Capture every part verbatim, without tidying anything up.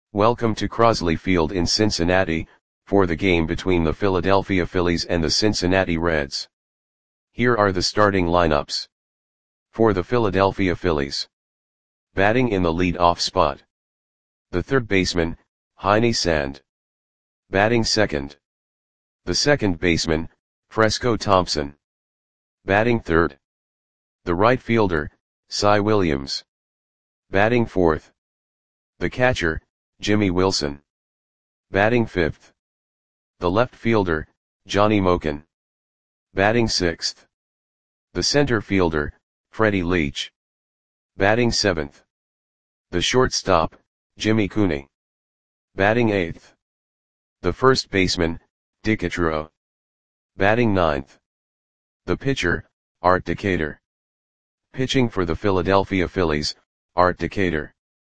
Welcome to Crosley Field in Cincinnati, for the game between the Philadelphia Phillies and the Cincinnati Reds. Here are the starting lineups. For the Philadelphia Phillies. Batting in the lead-off spot. The third baseman, Heine Sand. Batting second. The second baseman, Fresco Thompson. Batting third. The right fielder, Cy Williams. Batting fourth. The catcher, Jimmy Wilson. Batting fifth. The left fielder, Johnny Moken. Batting sixth. The center fielder, Freddie Leach. Batting seventh. The shortstop, Jimmy Cooney. Batting eighth. The first baseman, Dick Ichiro. Batting ninth. The pitcher, Art Decatur. Pitching for the Philadelphia Phillies, Art Decatur.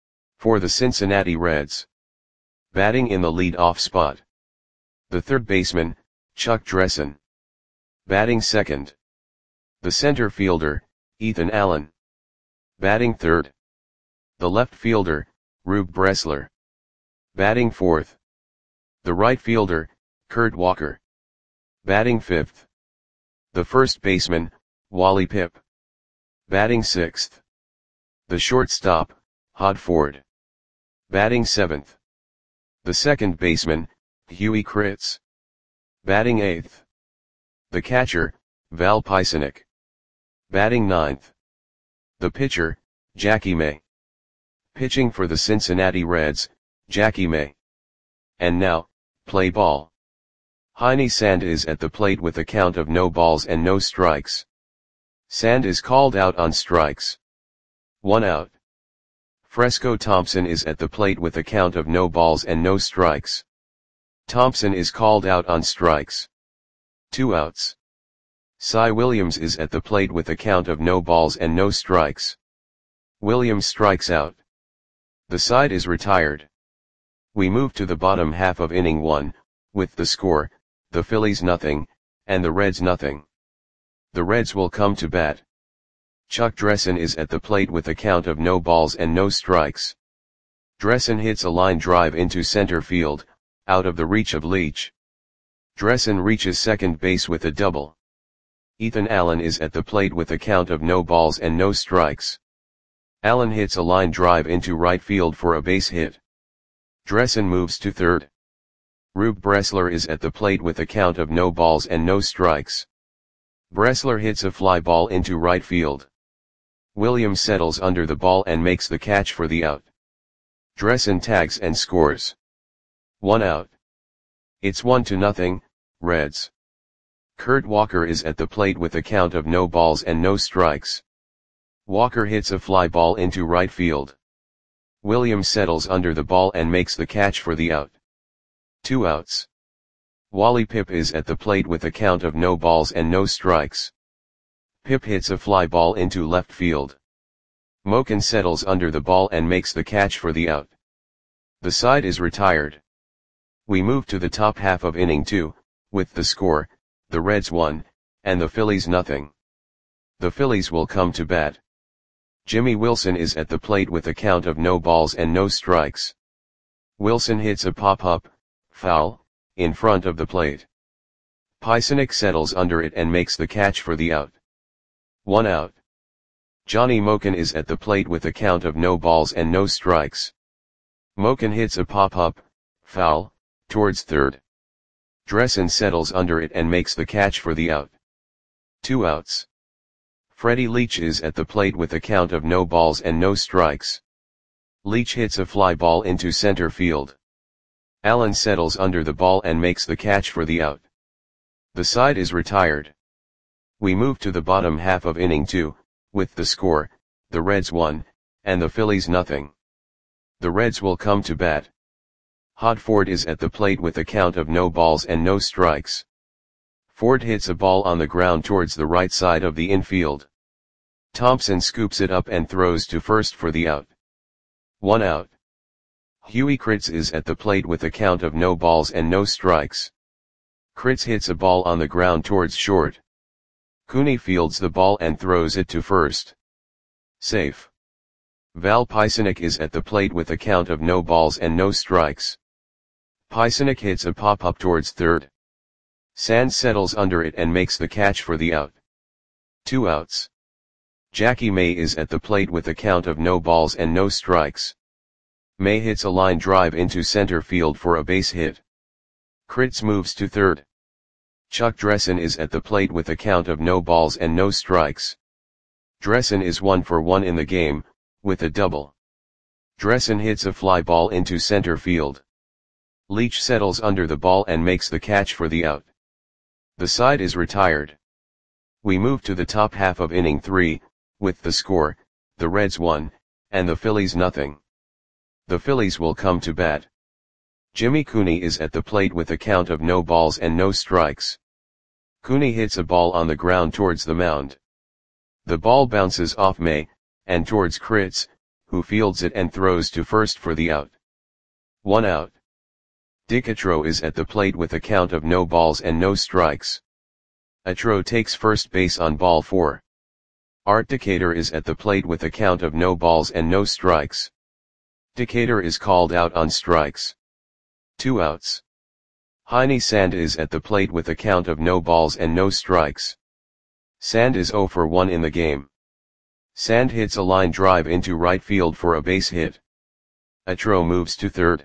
For the Cincinnati Reds. Batting in the lead-off spot. The third baseman, Chuck Dressen. Batting second. The center fielder, Ethan Allen. Batting third. The left fielder, Rube Bressler. Batting fourth. The right fielder, Kurt Walker. Batting fifth. The first baseman, Wally Pipp. Batting sixth. The shortstop, Hod Ford. Batting seventh. The second baseman, Huey Kritz. Batting eighth. The catcher, Val Pisanic. Batting ninth. The pitcher, Jackie May. Pitching for the Cincinnati Reds, Jackie May. And now, play ball. Heine Sand is at the plate with a count of no balls and no strikes. Sand is called out on strikes. One out. Fresco Thompson is at the plate with a count of no balls and no strikes. Thompson is called out on strikes. Two outs. Cy Williams is at the plate with a count of no balls and no strikes. Williams strikes out. The side is retired. We move to the bottom half of inning one, with the score, the Phillies nothing, and the Reds nothing. The Reds will come to bat. Chuck Dressen is at the plate with a count of no balls and no strikes. Dressen hits a line drive into center field, out of the reach of Leach. Dressen reaches second base with a double. Ethan Allen is at the plate with a count of no balls and no strikes. Allen hits a line drive into right field for a base hit. Dressen moves to third. Rube Bressler is at the plate with a count of no balls and no strikes. Bressler hits a fly ball into right field. Williams settles under the ball and makes the catch for the out. Dressen tags and scores. One out. It's one to nothing, Reds. Kurt Walker is at the plate with a count of no balls and no strikes. Walker hits a fly ball into right field. Williams settles under the ball and makes the catch for the out. Two outs. Wally Pipp is at the plate with a count of no balls and no strikes. Pipp hits a fly ball into left field. Moken settles under the ball and makes the catch for the out. The side is retired. We move to the top half of inning two, with the score, the Reds one, and the Phillies nothing. The Phillies will come to bat. Jimmy Wilson is at the plate with a count of no balls and no strikes. Wilson hits a pop-up, foul, in front of the plate. Pisanic settles under it and makes the catch for the out. One out. Johnny Moken is at the plate with a count of no balls and no strikes. Moken hits a pop-up, foul, towards third. Dressen settles under it and makes the catch for the out. Two outs. Freddie Leach is at the plate with a count of no balls and no strikes. Leach hits a fly ball into center field. Allen settles under the ball and makes the catch for the out. The side is retired. We move to the bottom half of inning two, with the score, the Reds one, and the Phillies nothing. The Reds will come to bat. Hod Ford is at the plate with a count of no balls and no strikes. Ford hits a ball on the ground towards the right side of the infield. Thompson scoops it up and throws to first for the out. One out. Huey Kritz is at the plate with a count of no balls and no strikes. Kritz hits a ball on the ground towards short. Cooney fields the ball and throws it to first. Safe. Val Pisanic is at the plate with a count of no balls and no strikes. Pisanic hits a pop-up towards third. Sands settles under it and makes the catch for the out. Two outs. Jackie May is at the plate with a count of no balls and no strikes. May hits a line drive into center field for a base hit. Kritz moves to third. Chuck Dressen is at the plate with a count of no balls and no strikes. Dressen is one for one in the game, with a double. Dressen hits a fly ball into center field. Leach settles under the ball and makes the catch for the out. The side is retired. We move to the top half of inning three, with the score, the Reds one, and the Phillies nothing. The Phillies will come to bat. Jimmy Cooney is at the plate with a count of no balls and no strikes. Cooney hits a ball on the ground towards the mound. The ball bounces off May, and towards Kritz, who fields it and throws to first for the out. One out. Dick Atro is at the plate with a count of no balls and no strikes. Atro takes first base on ball four. Art Decatur is at the plate with a count of no balls and no strikes. Decatur is called out on strikes. Two outs. Heine Sand is at the plate with a count of no balls and no strikes. Sand is zero for one in the game. Sand hits a line drive into right field for a base hit. Atro moves to third.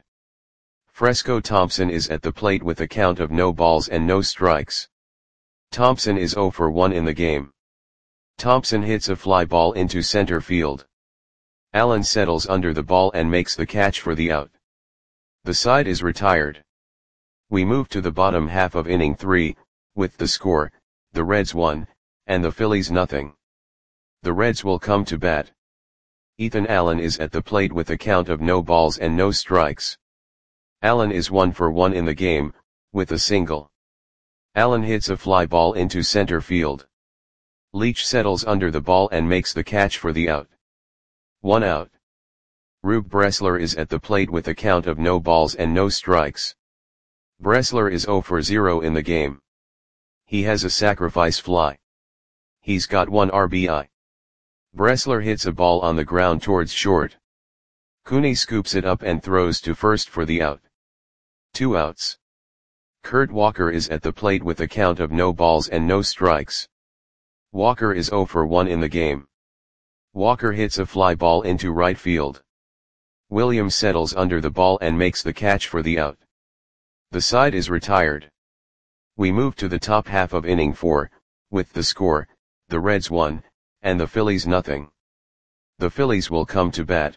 Fresco Thompson is at the plate with a count of no balls and no strikes. Thompson is zero for one in the game. Thompson hits a fly ball into center field. Allen settles under the ball and makes the catch for the out. The side is retired. We move to the bottom half of inning three, with the score, the Reds one, and the Phillies nothing. The Reds will come to bat. Ethan Allen is at the plate with a count of no balls and no strikes. Allen is one for one in the game, with a single. Allen hits a fly ball into center field. Leach settles under the ball and makes the catch for the out. One out. Rube Bressler is at the plate with a count of no balls and no strikes. Bressler is zero for zero in the game. He has a sacrifice fly. He's got one R B I. Bressler hits a ball on the ground towards short. Cooney scoops it up and throws to first for the out. Two outs. Kurt Walker is at the plate with a count of no balls and no strikes. Walker is zero for one in the game. Walker hits a fly ball into right field. Williams settles under the ball and makes the catch for the out. The side is retired. We move to the top half of inning four, with the score, the Reds one, and the Phillies nothing. The Phillies will come to bat.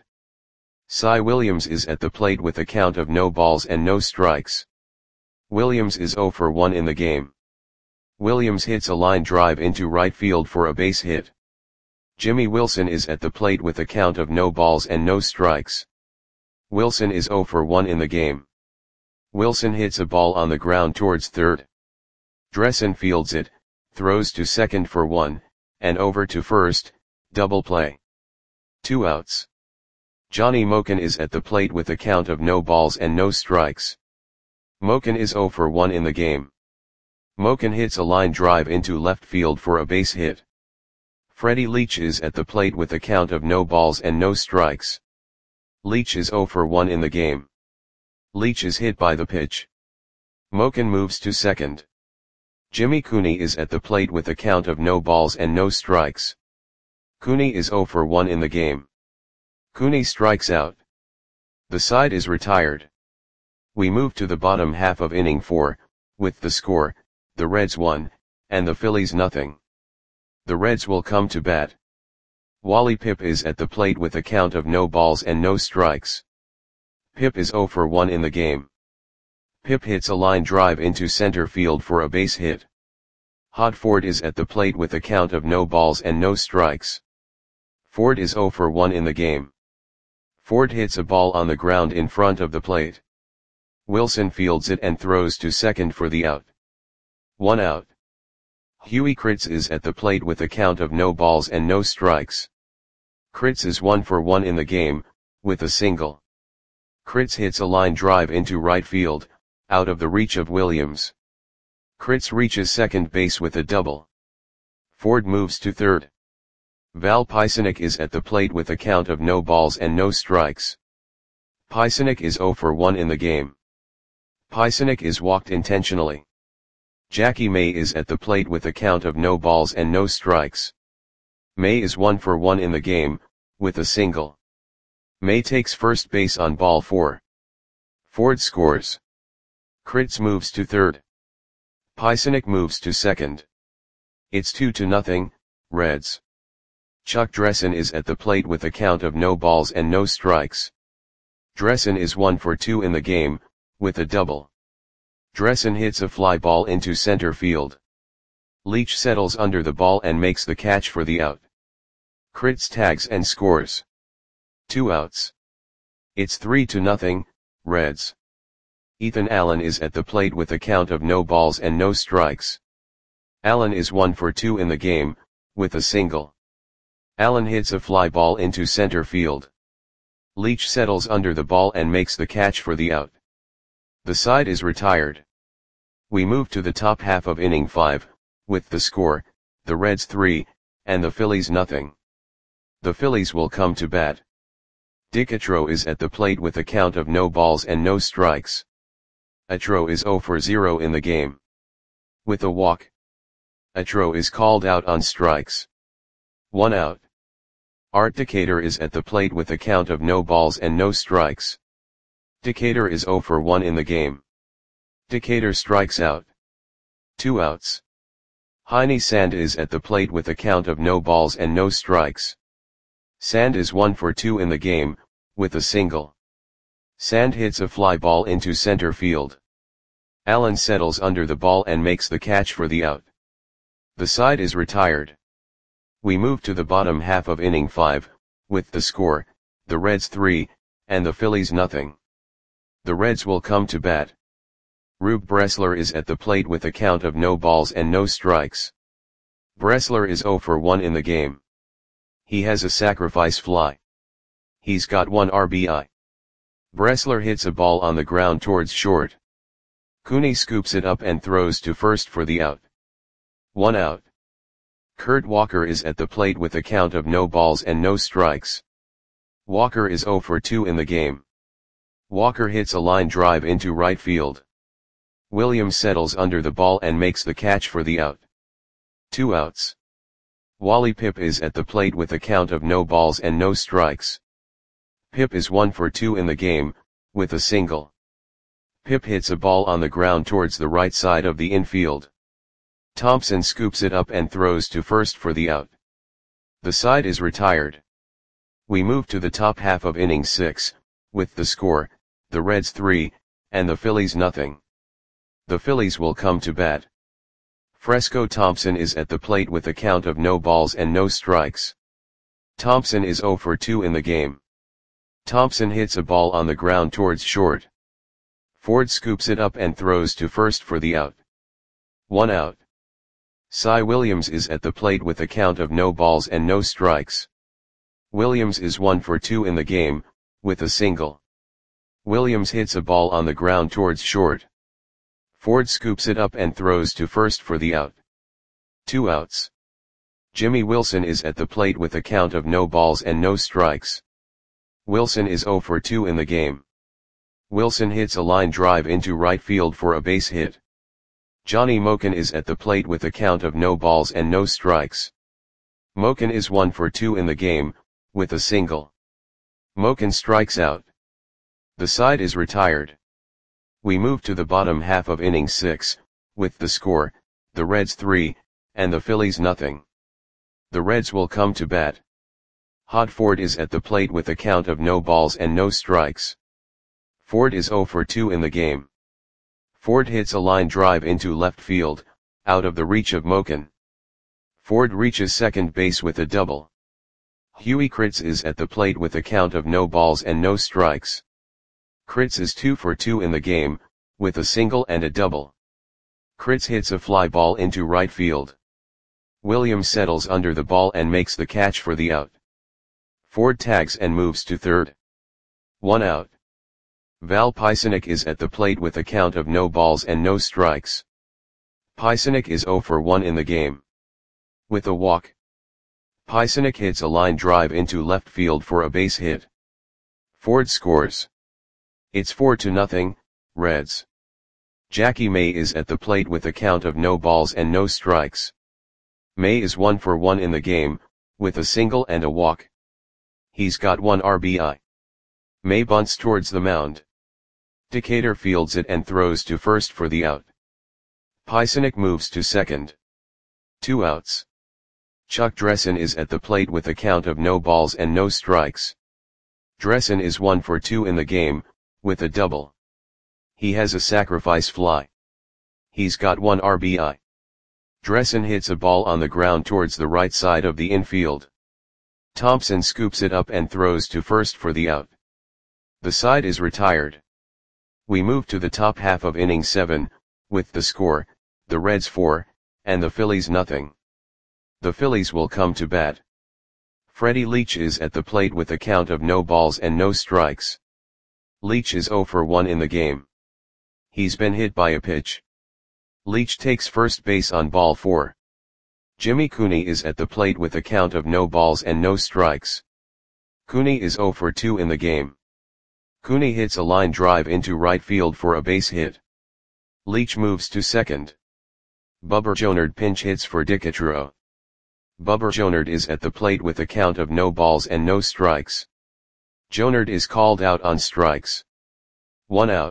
Cy Williams is at the plate with a count of no balls and no strikes. Williams is zero for one in the game. Williams hits a line drive into right field for a base hit. Jimmy Wilson is at the plate with a count of no balls and no strikes. Wilson is zero for one in the game. Wilson hits a ball on the ground towards third. Dressen fields it, throws to second for one, and over to first, double play. Two outs. Johnny Moken is at the plate with a count of no balls and no strikes. Moken is zero for one in the game. Moken hits a line drive into left field for a base hit. Freddie Leach is at the plate with a count of no balls and no strikes. Leach is zero for one in the game. Leach is hit by the pitch. Moken moves to second. Jimmy Cooney is at the plate with a count of no balls and no strikes. Cooney is zero for one in the game. Cooney strikes out. The side is retired. We move to the bottom half of inning four, with the score, the Reds one, and the Phillies nothing. The Reds will come to bat. Wally Pipp is at the plate with a count of no balls and no strikes. Pipp is zero for one in the game. Pipp hits a line drive into center field for a base hit. Hod Ford is at the plate with a count of no balls and no strikes. Ford is zero for one in the game. Ford hits a ball on the ground in front of the plate. Wilson fields it and throws to second for the out. One out. Huey Kritz is at the plate with a count of no balls and no strikes. Kritz is one for one in the game, with a single. Kritz hits a line drive into right field, out of the reach of Williams. Kritz reaches second base with a double. Ford moves to third. Val Pisanic is at the plate with a count of no balls and no strikes. Pisanic is zero for one in the game. Pisanic is walked intentionally. Jackie May is at the plate with a count of no balls and no strikes. May is one for one in the game, with a single. May takes first base on ball four. Ford scores. Kritz moves to third. Pisanic moves to second. It's two to nothing, Reds. Chuck Dressen is at the plate with a count of no balls and no strikes. Dressen is one for two in the game, with a double. Dressen hits a fly ball into center field. Leach settles under the ball and makes the catch for the out. Kritz tags and scores. Two outs. It's three to nothing, Reds. Ethan Allen is at the plate with a count of no balls and no strikes. Allen is one for two in the game, with a single. Allen hits a fly ball into center field. Leach settles under the ball and makes the catch for the out. The side is retired. We move to the top half of inning five, with the score, the Reds three, and the Phillies nothing. The Phillies will come to bat. Dick Atro is at the plate with a count of no balls and no strikes. Atro is zero for zero in the game. With a walk. Atro is called out on strikes. One out. Art Decatur is at the plate with a count of no balls and no strikes. Decatur is zero for one in the game. Decatur strikes out. Two outs. Heine Sand is at the plate with a count of no balls and no strikes. Sand is one for two in the game, with a single. Sand hits a fly ball into center field. Allen settles under the ball and makes the catch for the out. The side is retired. We move to the bottom half of inning five, with the score, the Reds three, and the Phillies nothing. The Reds will come to bat. Rube Bressler is at the plate with a count of no balls and no strikes. Bressler is zero for one in the game. He has a sacrifice fly. He's got one R B I. Bressler hits a ball on the ground towards short. Cooney scoops it up and throws to first for the out. One out. Kurt Walker is at the plate with a count of no balls and no strikes. Walker is zero for two in the game. Walker hits a line drive into right field. Williams settles under the ball and makes the catch for the out. Two outs. Wally Pipp is at the plate with a count of no balls and no strikes. Pipp is one for two in the game, with a single. Pipp hits a ball on the ground towards the right side of the infield. Thompson scoops it up and throws to first for the out. The side is retired. We move to the top half of inning six, with the score, the Reds three, and the Phillies nothing. The Phillies will come to bat. Fresco Thompson is at the plate with a count of no balls and no strikes. Thompson is zero for two in the game. Thompson hits a ball on the ground towards short. Ford scoops it up and throws to first for the out. One out. Cy Williams is at the plate with a count of no balls and no strikes. Williams is one for two in the game, with a single. Williams hits a ball on the ground towards short. Ford scoops it up and throws to first for the out. Two outs. Jimmy Wilson is at the plate with a count of no balls and no strikes. Wilson is zero for two in the game. Wilson hits a line drive into right field for a base hit. Johnny Moken is at the plate with a count of no balls and no strikes. Moken is one for two in the game, with a single. Moken strikes out. The side is retired. We move to the bottom half of inning six, with the score, the Reds three, and the Phillies nothing. The Reds will come to bat. Hod Ford is at the plate with a count of no balls and no strikes. Ford is zero for two in the game. Ford hits a line drive into left field, out of the reach of Moken. Ford reaches second base with a double. Huey Kritz is at the plate with a count of no balls and no strikes. Kritz is two for two in the game, with a single and a double. Kritz hits a fly ball into right field. Williams settles under the ball and makes the catch for the out. Ford tags and moves to third. One out. Val Pisanic is at the plate with a count of no balls and no strikes. Pisanic is zero for one in the game. With a walk. Pysynik hits a line drive into left field for a base hit. Ford scores. It's four to nothing, Reds. Jackie May is at the plate with a count of no balls and no strikes. May is one for one in the game, with a single and a walk. He's got one R B I. May bunts towards the mound. Decatur fields it and throws to first for the out. Pysynik moves to second. Two outs. Chuck Dressen is at the plate with a count of no balls and no strikes. Dressen is one for two in the game, with a double. He has a sacrifice fly. He's got one R B I. Dressen hits a ball on the ground towards the right side of the infield. Thompson scoops it up and throws to first for the out. The side is retired. We move to the top half of inning seven, with the score, the Reds four, and the Phillies nothing. The Phillies will come to bat. Freddie Leach is at the plate with a count of no balls and no strikes. Leach is zero for one in the game. He's been hit by a pitch. Leach takes first base on ball four. Jimmy Cooney is at the plate with a count of no balls and no strikes. Cooney is zero for two in the game. Cooney hits a line drive into right field for a base hit. Leach moves to second. Bubber Jonard pinch hits for Decatur. Bubber Jonard is at the plate with a count of no balls and no strikes. Jonard is called out on strikes. One out.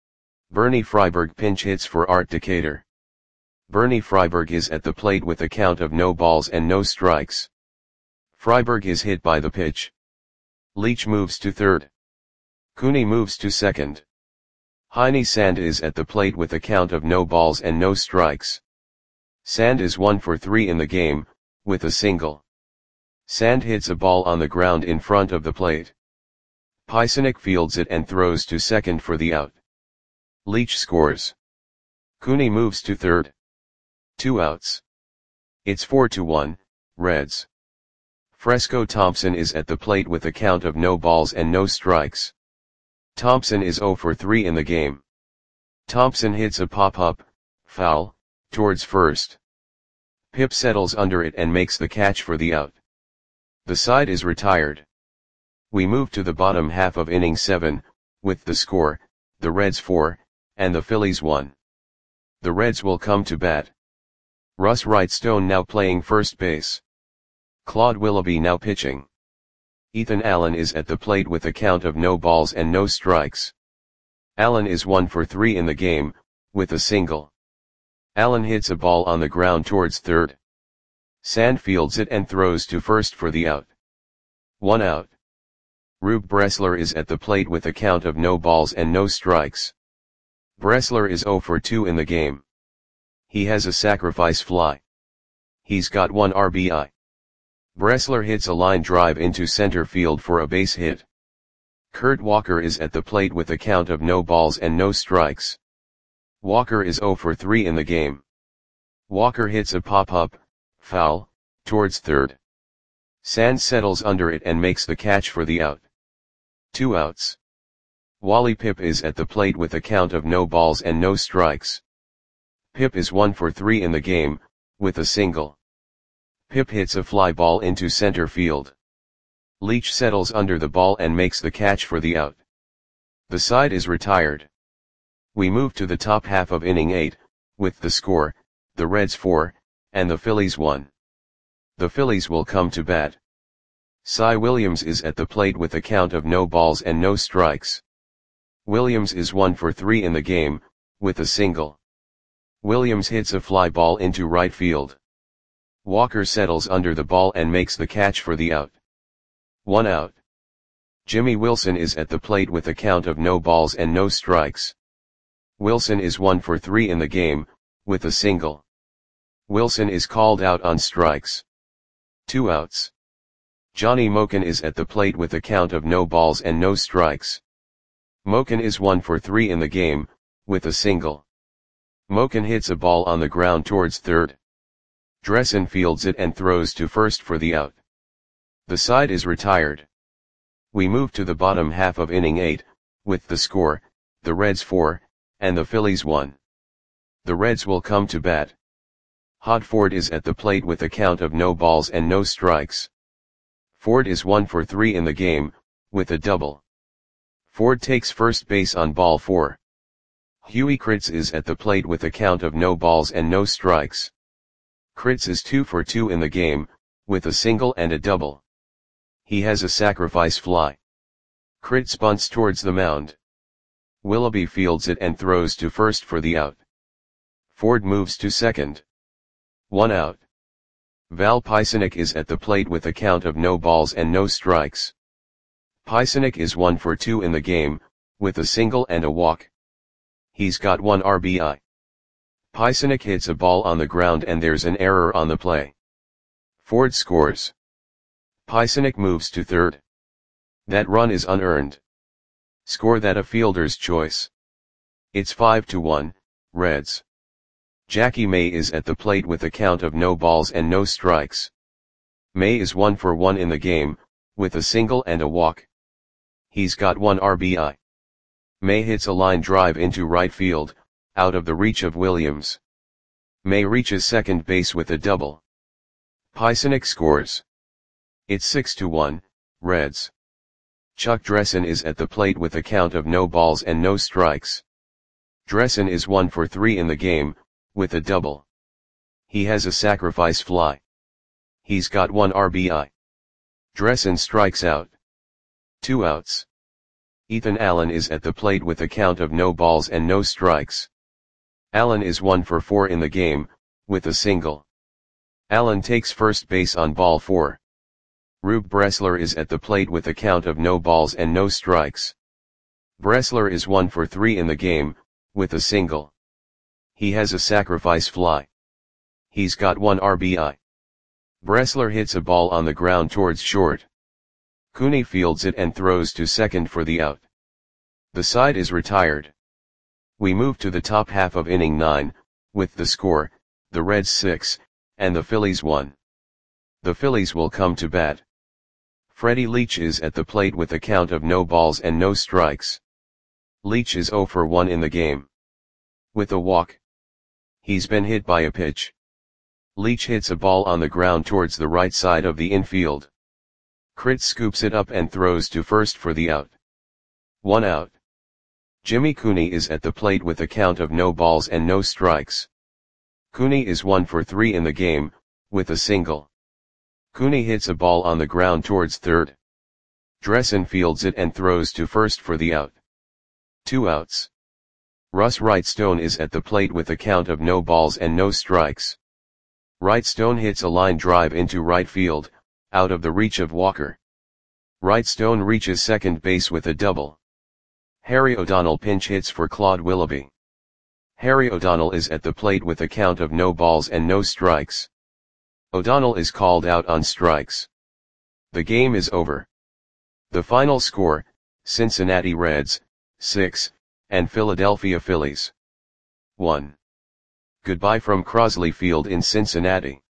Bernie Freiberg pinch hits for Art Decatur. Bernie Freiberg is at the plate with a count of no balls and no strikes. Freiberg is hit by the pitch. Leach moves to third. Cooney moves to second. Heine Sand is at the plate with a count of no balls and no strikes. Sand is one for three in the game, with a single. Sand hits a ball on the ground in front of the plate. Pysynik fields it and throws to second for the out. Leach scores. Cooney moves to third. Two outs. It's four to one, Reds. Fresco Thompson is at the plate with a count of no balls and no strikes. Thompson is zero for three in the game. Thompson hits a pop-up, foul, towards first. Pip settles under it and makes the catch for the out. The side is retired. We move to the bottom half of inning seven, with the score, the Reds four, and the Phillies one. The Reds will come to bat. Russ Wrightstone now playing first base. Claude Willoughby now pitching. Ethan Allen is at the plate with a count of no balls and no strikes. Allen is one for three in the game, with a single. Allen hits a ball on the ground towards third. Sand fields it and throws to first for the out. One out. Rube Bressler is at the plate with a count of no balls and no strikes. Bressler is zero for two in the game. He has a sacrifice fly. He's got one R B I. Bressler hits a line drive into center field for a base hit. Kurt Walker is at the plate with a count of no balls and no strikes. Walker is zero for three in the game. Walker hits a pop-up, foul, towards third. Sand settles under it and makes the catch for the out. Two outs. Wally Pipp is at the plate with a count of no balls and no strikes. Pipp is one for three in the game, with a single. Pipp hits a fly ball into center field. Leach settles under the ball and makes the catch for the out. The side is retired. We move to the top half of inning eight, with the score, the Reds four, and the Phillies one. The Phillies will come to bat. Cy Williams is at the plate with a count of no balls and no strikes. Williams is one for three in the game, with a single. Williams hits a fly ball into right field. Walker settles under the ball and makes the catch for the out. One out. Jimmy Wilson is at the plate with a count of no balls and no strikes. Wilson is one for three in the game, with a single. Wilson is called out on strikes. Two outs. Johnny Moken is at the plate with a count of no balls and no strikes. Moken is one for three in the game, with a single. Moken hits a ball on the ground towards third. Dressen fields it and throws to first for the out. The side is retired. We move to the bottom half of inning eight, with the score, the Reds four, and the Phillies one. The Reds will come to bat. Hod Ford is at the plate with a count of no balls and no strikes. Ford is one for three in the game, with a double. Ford takes first base on ball four. Huey Kritz is at the plate with a count of no balls and no strikes. Kritz is two for two in the game, with a single and a double. He has a sacrifice fly. Kritz bunts towards the mound. Willoughby fields it and throws to first for the out. Ford moves to second. One out. Val Pisanic is at the plate with a count of no balls and no strikes. Pisanic is one for two in the game, with a single and a walk. He's got one R B I. Pisanic hits a ball on the ground and there's an error on the play. Ford scores. Pisanic moves to third. That run is unearned. Score that a fielder's choice. It's five to one, Reds. Jackie May is at the plate with a count of no balls and no strikes. May is one for one in the game, with a single and a walk. He's got one R B I. May hits a line drive into right field, out of the reach of Williams. May reaches second base with a double. Pisanic scores. It's six to one, Reds. Chuck Dressen is at the plate with a count of no balls and no strikes. Dressen is one for three in the game, with a double. He has a sacrifice fly. He's got one R B I. Dressen strikes out. Two outs. Ethan Allen is at the plate with a count of no balls and no strikes. Allen is one for four in the game, with a single. Allen takes first base on ball four. Rube Bressler is at the plate with a count of no balls and no strikes. Bressler is one for three in the game, with a single. He has a sacrifice fly. He's got one R B I. Bressler hits a ball on the ground towards short. Cooney fields it and throws to second for the out. The side is retired. We move to the top half of inning nine, with the score, the Reds six, and the Phillies one. The Phillies will come to bat. Freddie Leach is at the plate with a count of no balls and no strikes. Leach is zero for one in the game. With a walk. He's been hit by a pitch. Leach hits a ball on the ground towards the right side of the infield. Kritz scoops it up and throws to first for the out. One out. Jimmy Cooney is at the plate with a count of no balls and no strikes. Cooney is one for three in the game, with a single. Cooney hits a ball on the ground towards third. Dressen fields it and throws to first for the out. Two outs. Russ Wrightstone is at the plate with a count of no balls and no strikes. Wrightstone hits a line drive into right field, out of the reach of Walker. Wrightstone reaches second base with a double. Harry O'Donnell pinch hits for Claude Willoughby. Harry O'Donnell is at the plate with a count of no balls and no strikes. O'Donnell is called out on strikes. The game is over. The final score, Cincinnati Reds, six, and Philadelphia Phillies, one. Goodbye from Crosley Field in Cincinnati.